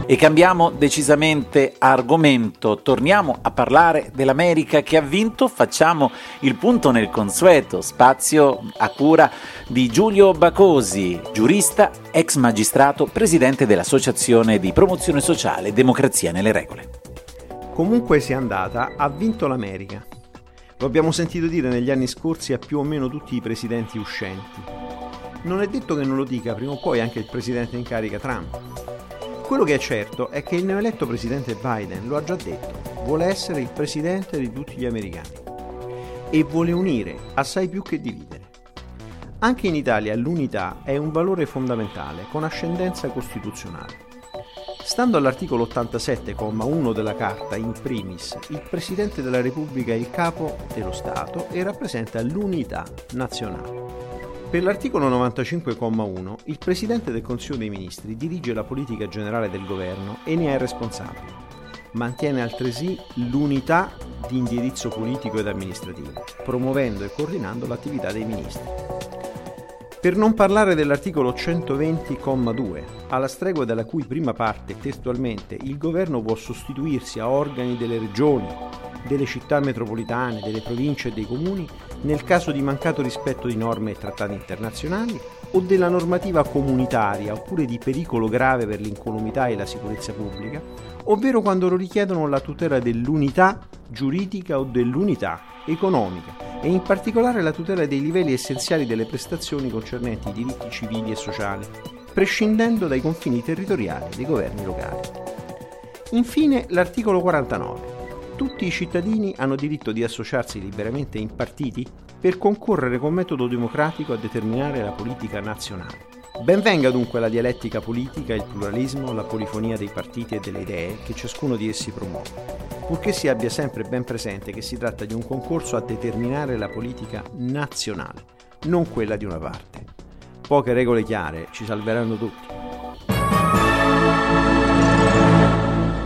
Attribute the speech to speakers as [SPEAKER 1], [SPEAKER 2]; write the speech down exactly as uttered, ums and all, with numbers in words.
[SPEAKER 1] E cambiamo decisamente argomento, torniamo a parlare dell'America che ha vinto, facciamo il punto nel consueto spazio a cura di Giulio Bacosi, giurista, ex magistrato, presidente dell'Associazione di Promozione Sociale Democrazia nelle Regole.
[SPEAKER 2] Comunque sia andata, ha vinto l'America. Lo abbiamo sentito dire negli anni scorsi a più o meno tutti i presidenti uscenti. Non è detto che non lo dica prima o poi anche il presidente in carica Trump. Quello che è certo è che il neoeletto presidente Biden lo ha già detto, vuole essere il presidente di tutti gli americani e vuole unire assai più che dividere. Anche in Italia l'unità è un valore fondamentale con ascendenza costituzionale. Stando all'articolo ottantasette comma uno della Carta, in primis, il Presidente della Repubblica è il capo dello Stato e rappresenta l'unità nazionale. Per l'articolo novantacinque comma uno, il Presidente del Consiglio dei Ministri dirige la politica generale del governo e ne è responsabile. Mantiene altresì l'unità di indirizzo politico ed amministrativo, promuovendo e coordinando l'attività dei ministri. Per non parlare dell'articolo centoventi comma due, alla stregua della cui prima parte, testualmente, il governo può sostituirsi a organi delle regioni, delle città metropolitane, delle province e dei comuni nel caso di mancato rispetto di norme e trattati internazionali o della normativa comunitaria oppure di pericolo grave per l'incolumità e la sicurezza pubblica, ovvero quando lo richiedono la tutela dell'unità giuridica o dell'unità economica e in particolare la tutela dei livelli essenziali delle prestazioni concernenti i diritti civili e sociali, prescindendo dai confini territoriali dei governi locali. Infine l'articolo quarantanove. Tutti i cittadini hanno diritto di associarsi liberamente in partiti per concorrere con metodo democratico a determinare la politica nazionale. Ben venga dunque la dialettica politica, il pluralismo, la polifonia dei partiti e delle idee che ciascuno di essi promuove, purché si abbia sempre ben presente che si tratta di un concorso a determinare la politica nazionale, non quella di una parte. Poche regole chiare ci salveranno tutti.